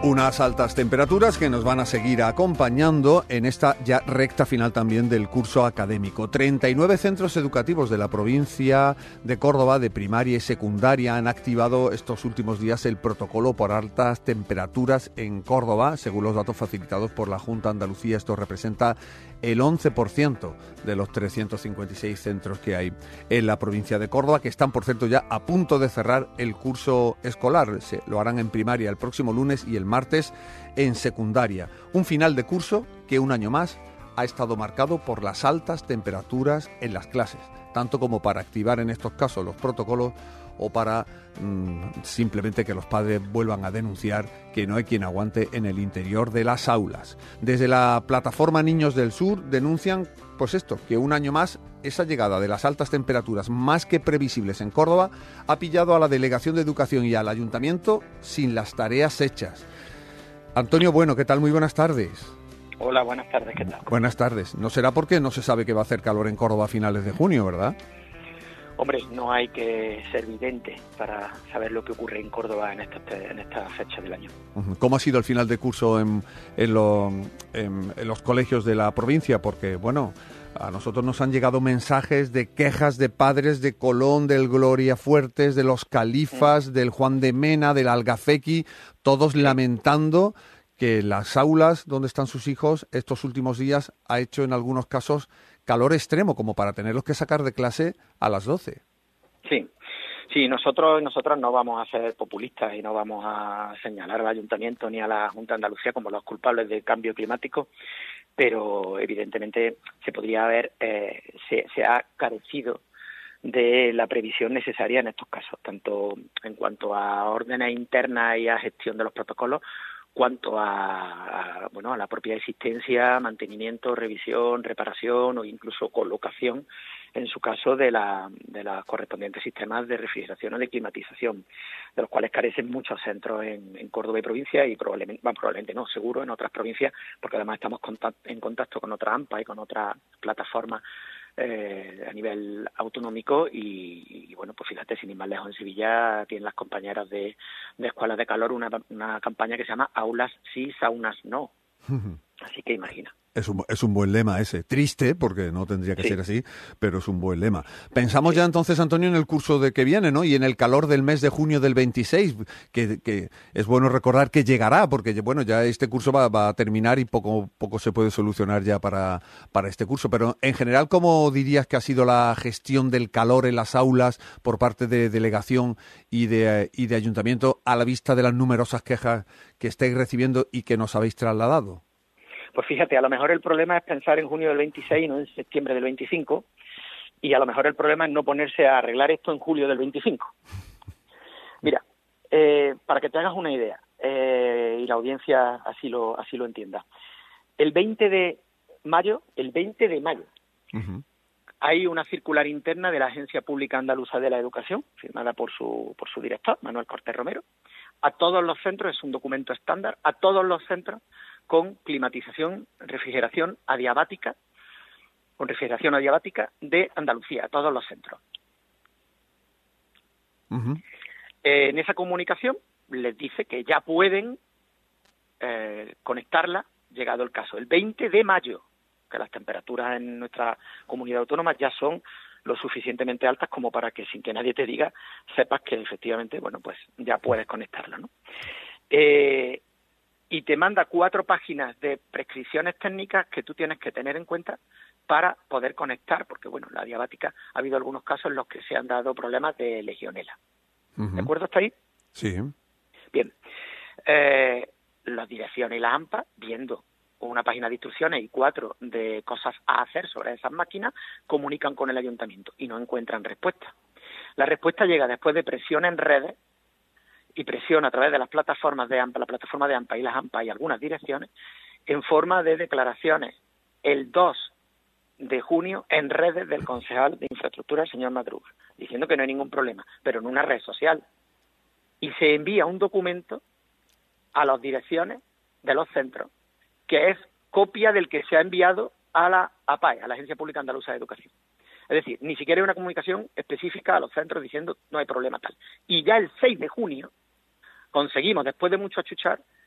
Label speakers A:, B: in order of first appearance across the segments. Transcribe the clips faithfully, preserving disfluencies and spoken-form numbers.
A: Unas altas temperaturas que nos van a seguir acompañando en esta ya recta final también del curso académico. treinta y nueve centros educativos de la provincia de Córdoba, de primaria y secundaria, han activado estos últimos días el protocolo por altas temperaturas en Córdoba. Según los datos facilitados por la Junta de Andalucía, esto representa el once por ciento de los trescientos cincuenta y seis centros que hay en la provincia de Córdoba, que están, por cierto, ya a punto de cerrar el curso escolar. Se lo harán en primaria el próximo lunes y el martes en secundaria. Un final de curso que un año más ha estado marcado por las altas temperaturas en las clases, tanto como para activar en estos casos los protocolos o para mmm, simplemente que los padres vuelvan a denunciar que no hay quien aguante en el interior de las aulas. Desde la plataforma Niños del Sur denuncian pues esto, que un año más esa llegada de las altas temperaturas más que previsibles en Córdoba ha pillado a la Delegación de Educación y al Ayuntamiento sin las tareas hechas. Antonio Bueno, ¿qué tal? Muy buenas tardes.
B: Hola, buenas tardes, ¿qué tal?
A: Buenas tardes. No será porque no se sabe que va a hacer calor en Córdoba a finales de junio, ¿verdad?
B: Hombre, no hay que ser vidente para saber lo que ocurre en Córdoba en esta, en esta fecha del año.
A: ¿Cómo ha sido el final de curso en, en, lo, en, en los colegios de la provincia? Porque, bueno, a nosotros nos han llegado mensajes de quejas de padres de Colón, del Gloria Fuertes, de los Califas, mm. del Juan de Mena, del Algafequi, todos sí. lamentando que las aulas donde están sus hijos estos últimos días ha hecho en algunos casos calor extremo, como para tenerlos que sacar de clase a las doce.
B: Sí, sí, nosotros nosotros no vamos a ser populistas y no vamos a señalar al Ayuntamiento ni a la Junta de Andalucía como los culpables del cambio climático, pero evidentemente se podría haber, eh, se, se ha carecido de la previsión necesaria en estos casos, tanto en cuanto a órdenes internas y a gestión de los protocolos, cuanto a, a bueno a la propia existencia, mantenimiento, revisión, reparación o incluso colocación, en su caso, de la de los correspondientes sistemas de refrigeración o de climatización, de los cuales carecen muchos centros en, en Córdoba y provincia y probablemente, bueno, probablemente no, seguro en otras provincias, porque además estamos contact, en contacto con otra AMPA y con otras plataformas Eh, a nivel autonómico y, y bueno, pues fíjate, sin ir más lejos, en Sevilla tienen las compañeras de, de escuelas de calor una, una campaña que se llama Aulas sí, saunas no. Así que imagina.
A: Es un, es un buen lema ese, triste, porque no tendría que sí. ser así, pero es un buen lema. Pensamos sí. ya entonces, Antonio, en el curso de que viene, ¿no? Y en el calor del mes de junio del veintiséis, que, que es bueno recordar que llegará, porque bueno, ya este curso va, va a terminar y poco, poco se puede solucionar ya para, para este curso. Pero en general, ¿cómo dirías que ha sido la gestión del calor en las aulas por parte de delegación y de, y de ayuntamiento a la vista de las numerosas quejas que estáis recibiendo y que nos habéis trasladado?
B: Pues fíjate, a lo mejor el problema es pensar en junio del veintiséis y no en septiembre del veinticinco, y a lo mejor el problema es no ponerse a arreglar esto en julio del veinticinco. Mira, eh, para que te hagas una idea, eh, y la audiencia así lo así lo entienda, el veinte de mayo, el veinte de mayo, uh-huh. hay una circular interna de la Agencia Pública Andaluza de la Educación, firmada por su por su director, Manuel Cortés Romero, a todos los centros, es un documento estándar, a todos los centros con climatización, refrigeración adiabática, con refrigeración adiabática de Andalucía, a todos los centros. Uh-huh. Eh, en esa comunicación les dice que ya pueden eh, conectarla, llegado el caso, el veinte de mayo, que las temperaturas en nuestra comunidad autónoma ya son lo suficientemente altas como para que, sin que nadie te diga, sepas que efectivamente, bueno, pues ya puedes conectarla, ¿no? Eh, y te manda cuatro páginas de prescripciones técnicas que tú tienes que tener en cuenta para poder conectar, porque, bueno, la diabática, ha habido algunos casos en los que se han dado problemas de legionela. Uh-huh. ¿De acuerdo hasta ahí?
A: Sí.
B: Bien. Eh, las direcciones y la AMPA, viendo una página de instrucciones y cuatro de cosas a hacer sobre esas máquinas, comunican con el ayuntamiento y no encuentran respuesta. La respuesta llega después de presión en redes y presión a través de las plataformas de AMPA, la plataforma de AMPA y las AMPA y algunas direcciones, en forma de declaraciones el dos de junio en redes del concejal de infraestructura, el señor Madruga, diciendo que no hay ningún problema, pero en una red social. Y se envía un documento a las direcciones de los centros, que es copia del que se ha enviado a la APAE, a la Agencia Pública Andaluza de Educación. Es decir, ni siquiera hay una comunicación específica a los centros diciendo no hay problema tal. Y ya el seis de junio conseguimos, después de mucho achuchar,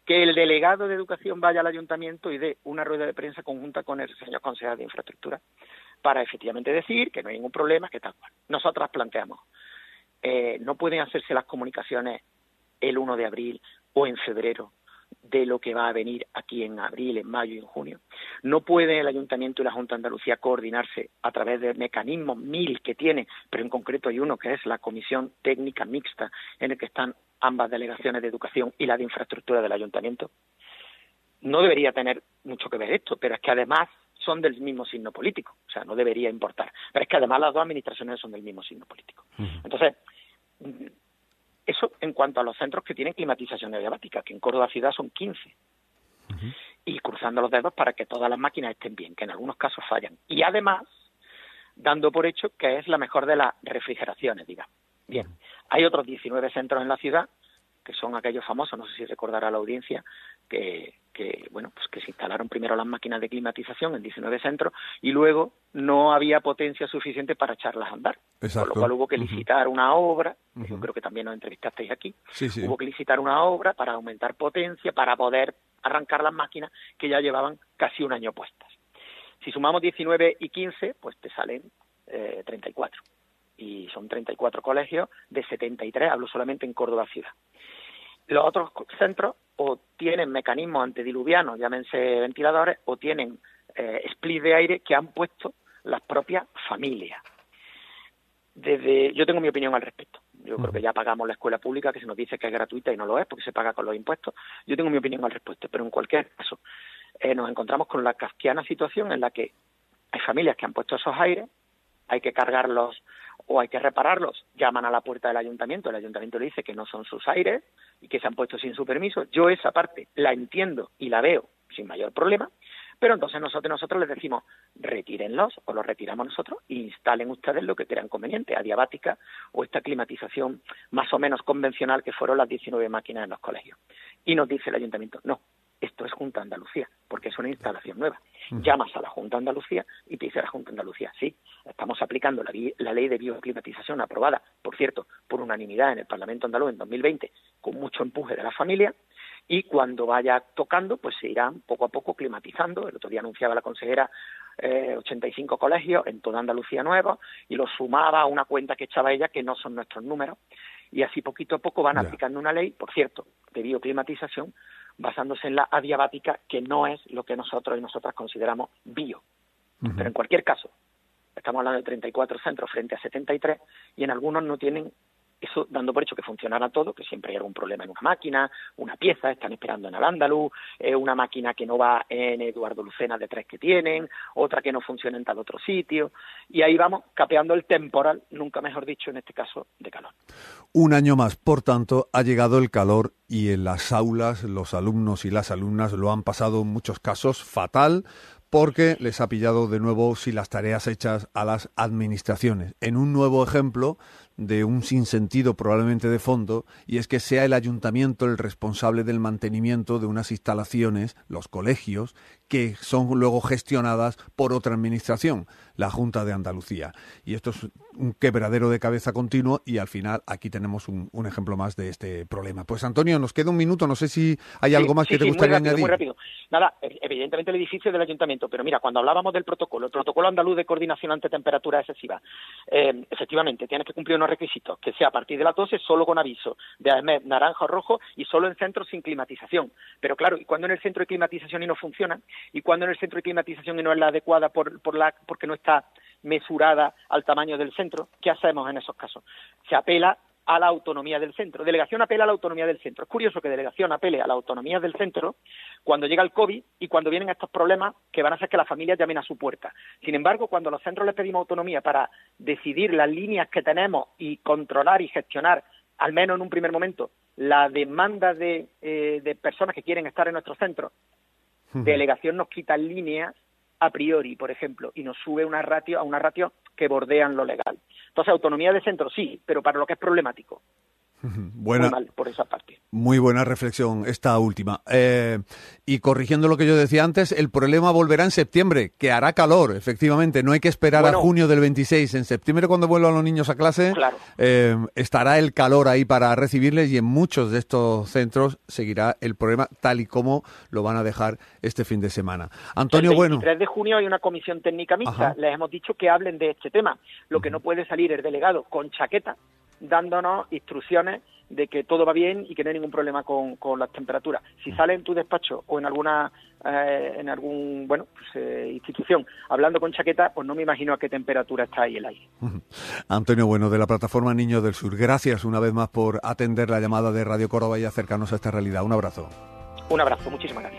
B: que el delegado de Educación vaya al ayuntamiento y dé una rueda de prensa conjunta con el señor concejal de Infraestructura para efectivamente decir que no hay ningún problema, que tal cual. Nosotras planteamos, eh, no pueden hacerse las comunicaciones el uno de abril o en febrero de lo que va a venir aquí en abril, en mayo y en junio. No puede el Ayuntamiento y la Junta de Andalucía coordinarse a través de mecanismos mil que tiene, pero en concreto hay uno que es la Comisión Técnica Mixta, en el que están ambas delegaciones de Educación y la de Infraestructura del Ayuntamiento. No debería tener mucho que ver esto, pero es que además son del mismo signo político, o sea, no debería importar. Pero es que además las dos administraciones son del mismo signo político. Uh-huh. Entonces, eso en cuanto a los centros que tienen climatización adiabática, que en Córdoba ciudad son quince. Uh-huh. Y cruzando los dedos para que todas las máquinas estén bien, que en algunos casos fallan. Y además, dando por hecho que es la mejor de las refrigeraciones, digamos. Bien, uh-huh. Hay otros diecinueve centros en la ciudad, que son aquellos famosos, no sé si recordará la audiencia, que, que bueno, pues que se instalaron primero las máquinas de climatización en diecinueve centros y luego no había potencia suficiente para echarlas a andar.
A: Exacto.
B: Con lo cual hubo que licitar uh-huh. una obra, que
A: uh-huh.
B: yo creo que también nos entrevistasteis aquí,
A: sí, sí.
B: hubo que licitar una obra para aumentar potencia, para poder arrancar las máquinas que ya llevaban casi un año puestas. Si sumamos diecinueve y quince, pues te salen eh, treinta y cuatro. Y son treinta y cuatro colegios de setenta y tres, hablo solamente en Córdoba ciudad. Los otros centros o tienen mecanismos antediluvianos, llámense ventiladores, o tienen eh, split de aire que han puesto las propias familias. Desde, yo tengo mi opinión al respecto. Yo uh-huh. creo que ya pagamos la escuela pública, que se nos dice que es gratuita y no lo es, porque se paga con los impuestos. Yo tengo mi opinión al respecto, pero en cualquier caso eh, nos encontramos con la kafkiana situación en la que hay familias que han puesto esos aires, hay que cargarlos o hay que repararlos, llaman a la puerta del ayuntamiento, el ayuntamiento le dice que no son sus aires y que se han puesto sin su permiso. Yo esa parte la entiendo y la veo sin mayor problema, pero entonces nosotros nosotros les decimos, retírenlos o los retiramos nosotros e instalen ustedes lo que crean conveniente, adiabática o esta climatización más o menos convencional que fueron las diecinueve máquinas en los colegios. Y nos dice el ayuntamiento, no, esto es Junta de Andalucía, porque es una instalación nueva. Llamas a la Junta de Andalucía y te dice la Junta de Andalucía, sí, estamos aplicando la, la ley de bioclimatización aprobada, por cierto, por unanimidad en el Parlamento andaluz en dos mil veinte, con mucho empuje de la familia, y cuando vaya tocando, pues se irán poco a poco climatizando. El otro día anunciaba la consejera eh, ochenta y cinco colegios en toda Andalucía nuevos, y los sumaba a una cuenta que echaba ella, que no son nuestros números, y así poquito a poco van yeah. aplicando una ley, por cierto, de bioclimatización, basándose en la adiabática, que no es lo que nosotros y nosotras consideramos bio. Uh-huh. Pero en cualquier caso, estamos hablando de treinta y cuatro centros frente a setenta y tres, y en algunos no tienen eso, dando por hecho que funcionara todo, que siempre hay algún problema en una máquina, una pieza, están esperando en Al-Ándalus, eh, una máquina que no va en Eduardo Lucena de tres que tienen, otra que no funciona en tal otro sitio, y ahí vamos capeando el temporal, nunca mejor dicho, en este caso, de calor.
A: Un año más, por tanto, ha llegado el calor y en las aulas los alumnos y las alumnas lo han pasado en muchos casos fatal, porque les ha pillado de nuevo sin las tareas hechas a las administraciones. En un nuevo ejemplo de un sinsentido probablemente de fondo, y es que sea el ayuntamiento el responsable del mantenimiento de unas instalaciones, los colegios, que son luego gestionadas por otra administración, la Junta de Andalucía. Y esto es un quebradero de cabeza continuo, y al final aquí tenemos un, un ejemplo más de este problema. Pues Antonio, nos queda un minuto, no sé si hay sí, algo más
B: sí,
A: que te
B: sí,
A: gustaría
B: muy rápido,
A: añadir.
B: Muy rápido. Nada, evidentemente el edificio del ayuntamiento, pero mira, cuando hablábamos del protocolo, el protocolo andaluz de coordinación ante temperaturas excesivas, eh, efectivamente tienes que cumplir unos requisitos, que sea a partir de las doce, solo con aviso de A M E, naranja o rojo, y solo en centros sin climatización. Pero claro, ¿y cuando en el centro de climatización y no funciona? ¿Y cuando en el centro de climatización y no es la adecuada por, por la, porque no está mesurada al tamaño del centro? ¿Qué hacemos en esos casos? Se apela a la autonomía del centro. Delegación apela a la autonomía del centro. Es curioso que Delegación apele a la autonomía del centro cuando llega el COVID y cuando vienen estos problemas que van a hacer que las familias llamen a su puerta. Sin embargo, cuando a los centros les pedimos autonomía para decidir las líneas que tenemos y controlar y gestionar, al menos en un primer momento, la demanda de, eh, de personas que quieren estar en nuestros centros, uh-huh. Delegación nos quita líneas a priori, por ejemplo, y nos sube una ratio a una ratio que bordean lo legal. Entonces, autonomía de centro sí, pero para lo que es problemático.
A: Buena,
B: muy mal por esa parte.
A: Muy buena reflexión esta última. Eh, y corrigiendo lo que yo decía antes, el problema volverá en septiembre, que hará calor, efectivamente. No hay que esperar bueno, a junio del veintiséis. En septiembre, cuando vuelvan los niños a clase,
B: claro.
A: eh, estará el calor ahí para recibirles, y en muchos de estos centros seguirá el problema tal y como lo van a dejar este fin de semana. Antonio,
B: el
A: bueno.
B: El veintitrés de junio hay una comisión técnica mixta. Ajá. Les hemos dicho que hablen de este tema. Lo que no puede salir el delegado con chaqueta dándonos instrucciones de que todo va bien y que no hay ningún problema con, con las temperaturas. Si sale en tu despacho o en alguna eh, en algún bueno pues, eh, institución hablando con chaqueta, pues no me imagino a qué temperatura está ahí el aire.
A: Antonio Bueno, de la plataforma Niños del Sur, gracias una vez más por atender la llamada de Radio Córdoba y acercarnos a esta realidad. Un abrazo.
B: Un abrazo, muchísimas gracias.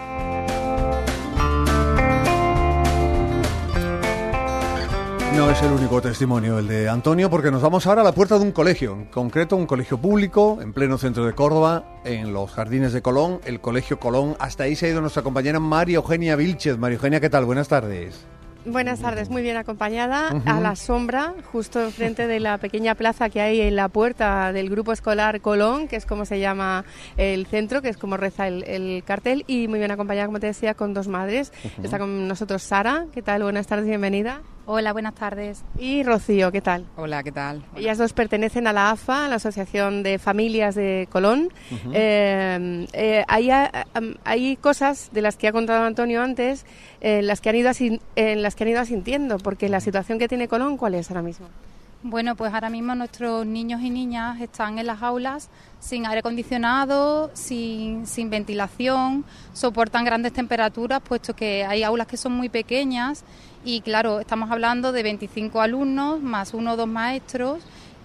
A: No es el único testimonio el de Antonio, porque nos vamos ahora a la puerta de un colegio, en concreto un colegio público en pleno centro de Córdoba, en los jardines de Colón, el Colegio Colón. Hasta ahí se ha ido nuestra compañera María Eugenia Vilchez. María Eugenia, ¿qué tal? Buenas tardes.
C: Buenas tardes, muy bien acompañada, uh-huh. a la sombra, justo enfrente de la pequeña plaza que hay en la puerta del Grupo Escolar Colón, que es como se llama el centro, que es como reza el, el cartel, y muy bien acompañada, como te decía, con dos madres. Uh-huh. Está con nosotros Sara, ¿qué tal? Buenas tardes, bienvenida.
D: Hola, buenas tardes.
C: Y Rocío, ¿qué tal?
E: Hola, ¿qué tal? Hola.
C: Ellas dos pertenecen a la A F A, la Asociación de Familias de Colón. Uh-huh. eh, eh, hay, hay cosas de las que ha contado Antonio antes, eh, las que han ido asin- en las que han ido asintiendo, porque la situación que tiene Colón, ¿cuál es ahora mismo?
D: Bueno, pues ahora mismo nuestros niños y niñas están en las aulas sin aire acondicionado, sin, sin ventilación, soportan grandes temperaturas, puesto que hay aulas que son muy pequeñas y, claro, estamos hablando de veinticinco alumnos más uno o dos maestros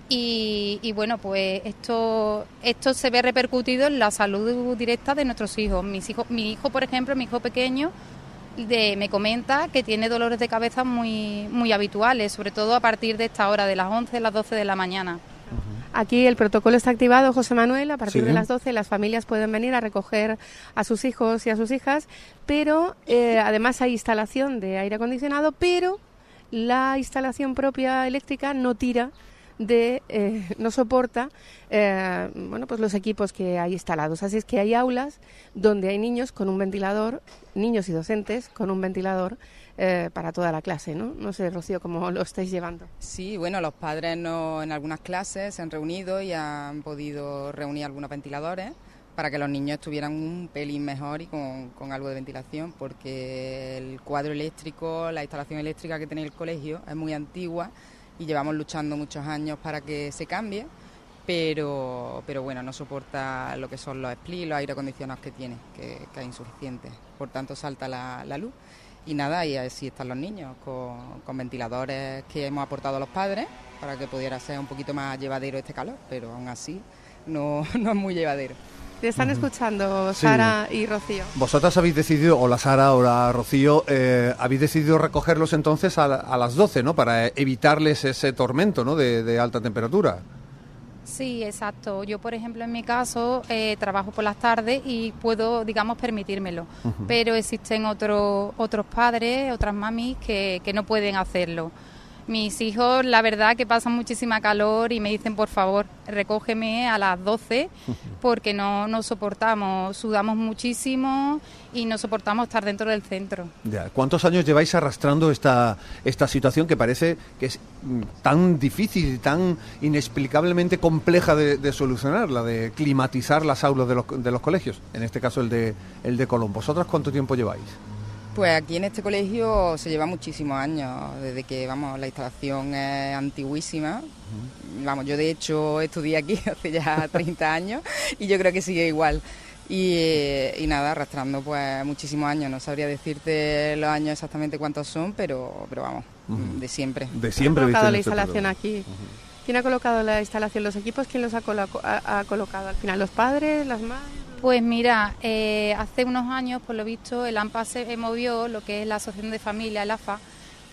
D: y, y bueno, pues esto, esto se ve repercutido en la salud directa de nuestros hijos. Mis hijos, mi hijo, por ejemplo, mi hijo pequeño, De, me comenta que tiene dolores de cabeza muy muy habituales, sobre todo a partir de esta hora, de las once a las doce de la mañana.
C: Aquí el protocolo está activado, José Manuel, a partir
A: sí.
C: de las doce las familias pueden venir a recoger a sus hijos y a sus hijas, pero eh, además hay instalación de aire acondicionado, pero la instalación propia eléctrica no tira de eh, no soporta eh, bueno pues los equipos que hay instalados, así es que hay aulas donde hay niños con un ventilador, niños y docentes con un ventilador eh, para toda la clase, ¿no? No sé, Rocío, cómo lo estáis llevando.
E: Sí, bueno, los padres no, en algunas clases se han reunido y han podido reunir algunos ventiladores para que los niños estuvieran un pelín mejor y con, con algo de ventilación, porque el cuadro eléctrico, la instalación eléctrica que tiene el colegio es muy antigua y llevamos luchando muchos años para que se cambie, pero pero bueno, no soporta lo que son los splits, los aire acondicionados que tiene, que, que es insuficiente. Por tanto, salta la, la luz y nada, y así están los niños, con, con ventiladores que hemos aportado a los padres para que pudiera ser un poquito más llevadero este calor, pero aún así no, no es muy llevadero.
C: Te están uh-huh. escuchando Sara sí. y Rocío.
A: Vosotras habéis decidido, o la Sara o la Rocío, eh, habéis decidido recogerlos entonces a, a las doce, ¿no? Para evitarles ese tormento, ¿no? De, de alta temperatura.
D: Sí, exacto. Yo, por ejemplo, en mi caso, eh, trabajo por las tardes y puedo, digamos, permitírmelo. Uh-huh. Pero existen otros otros padres, otras mamis que, que no pueden hacerlo. Mis hijos, la verdad, que pasan muchísima calor y me dicen, por favor, recógeme a las doce porque no, no soportamos, sudamos muchísimo y no soportamos estar dentro del centro.
A: Ya. ¿Cuántos años lleváis arrastrando esta, esta situación que parece que es tan difícil, tan inexplicablemente compleja de, de solucionar, la de climatizar las aulas de los, de los colegios, en este caso el de, el de Colón? ¿Vosotras cuánto tiempo lleváis?
E: Pues aquí en este colegio se lleva muchísimos años, desde que, vamos, la instalación es antiguísima. Uh-huh. Vamos, yo de hecho estudié aquí hace ya treinta años y yo creo que sigue igual. Y, y nada, arrastrando pues muchísimos años, no sabría decirte los años exactamente cuántos son, pero, pero vamos, uh-huh. de siempre.
A: De siempre.
C: ¿Quién ha colocado la instalación aquí? Uh-huh. ¿Quién ha colocado la instalación? ¿Los equipos? ¿Quién los ha, colo- ha, ha colocado al final? ¿Los padres? ¿Las madres?
D: Pues mira, eh, hace unos años, por lo visto, el AMPA se movió, lo que es la Asociación de Familia, el A F A,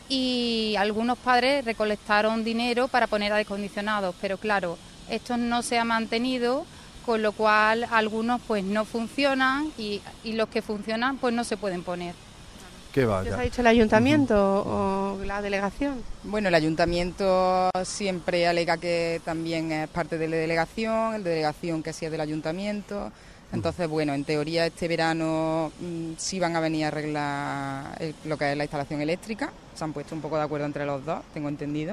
D: y algunos padres recolectaron dinero para poner aire acondicionados, pero claro, esto no se ha mantenido, con lo cual algunos pues no funcionan y, y los que funcionan pues no se pueden poner.
A: ¿Qué
C: ¿Qué
A: vaya?
C: os ha dicho el ayuntamiento uh-huh. o la delegación?
E: Bueno, el ayuntamiento siempre alega que también es parte de la delegación, el de delegación que sí es del ayuntamiento. Entonces, bueno, en teoría este verano mmm, sí van a venir a arreglar el, lo que es la instalación eléctrica. Se han puesto un poco de acuerdo entre los dos, tengo entendido.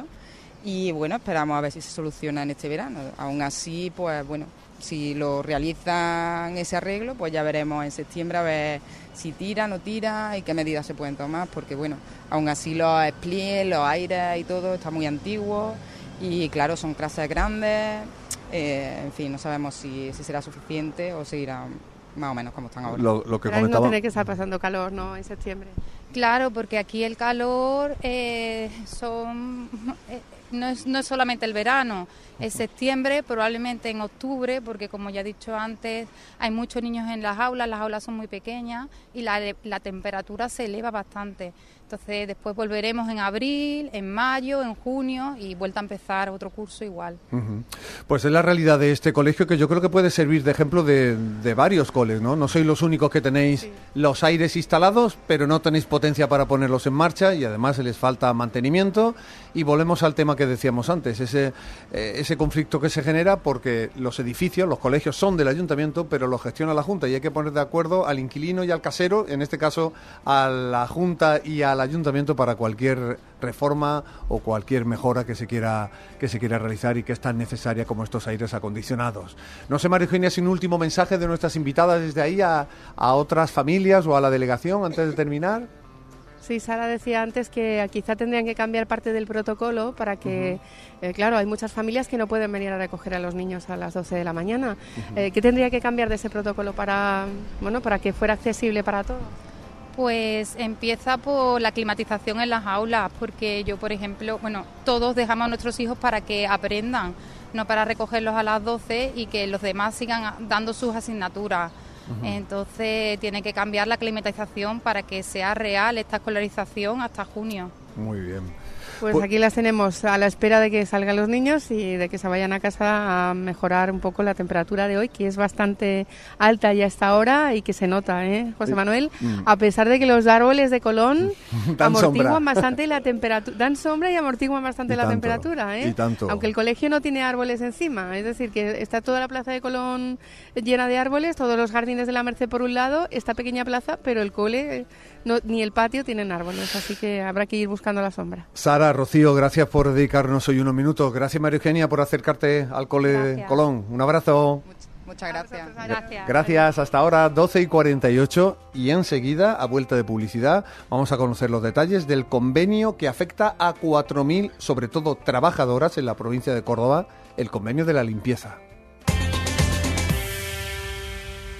E: Y bueno, esperamos a ver si se soluciona en este verano. Aún así, pues bueno, si lo realizan ese arreglo, pues ya veremos en septiembre a ver si tira, no tira y qué medidas se pueden tomar, porque bueno, aún así los splies, los aires y todo está muy antiguo y claro, son clases grandes, eh, en fin, no sabemos si, si será suficiente o seguirá más o menos como están ahora.
A: Lo, lo que
C: Pero
A: comentaba...
C: no tiene que estar pasando calor, ¿no?, en septiembre.
D: Claro, porque aquí el calor eh, son eh, no es no es solamente el verano, es septiembre, probablemente en octubre, porque como ya he dicho antes, hay muchos niños en las aulas, las aulas son muy pequeñas y la, la temperatura se eleva bastante. Entonces después volveremos en abril, en mayo, en junio y vuelta a empezar otro curso igual.
A: Uh-huh. Pues es la realidad de este colegio que yo creo que puede servir de ejemplo de, de varios coles, ¿no? No sois los únicos que tenéis sí. los aires instalados, pero no tenéis potencia para ponerlos en marcha y además les falta mantenimiento. Y volvemos al tema que decíamos antes, ese, eh, ese conflicto que se genera porque los edificios, los colegios son del ayuntamiento, pero los gestiona la Junta y hay que poner de acuerdo al inquilino y al casero, en este caso a la Junta y al ayuntamiento para cualquier reforma o cualquier mejora que se quiera que se quiera realizar y que es tan necesaria como estos aires acondicionados. No sé, María Eugenia, si un último mensaje de nuestras invitadas desde ahí a, a otras familias o a la delegación antes de terminar.
C: Sí, Sara decía antes que quizá tendrían que cambiar parte del protocolo para que, uh-huh. eh, claro, hay muchas familias que no pueden venir a recoger a los niños a las doce de la mañana. Uh-huh. Eh, ¿Qué tendría que cambiar de ese protocolo para, bueno, para que fuera accesible para todos?
D: Pues empieza por la climatización en las aulas, porque yo, por ejemplo, bueno, todos dejamos a nuestros hijos para que aprendan, no para recogerlos a las doce y que los demás sigan dando sus asignaturas. Uh-huh. Entonces tiene que cambiar la climatización para que sea real esta escolarización hasta junio.
A: Muy bien.
C: Pues aquí las tenemos a la espera de que salgan los niños y de que se vayan a casa a mejorar un poco la temperatura de hoy, que es bastante alta ya a esta hora y que se nota, ¿eh, José Manuel? Mm. A pesar de que los árboles de Colón amortiguan sombra. bastante la temperatura, dan sombra y amortiguan bastante y la tanto, temperatura, ¿eh?
A: Y tanto.
C: Aunque el colegio no tiene árboles encima, es decir, que está toda la plaza de Colón llena de árboles, todos los jardines de la Merced por un lado, esta pequeña plaza, pero el cole no, ni el patio tienen árboles, así que habrá que ir buscando la sombra.
A: Sara, Rocío, gracias por dedicarnos hoy unos minutos. Gracias, María Eugenia, por acercarte al cole gracias. Colón. Un abrazo.
E: Much, muchas gracias.
D: Gracias.
A: Gracias. Hasta ahora, doce y cuarenta y ocho. Y enseguida, a vuelta de publicidad, vamos a conocer los detalles del convenio que afecta a cuatro mil, sobre todo trabajadoras en la provincia de Córdoba, el convenio de la limpieza.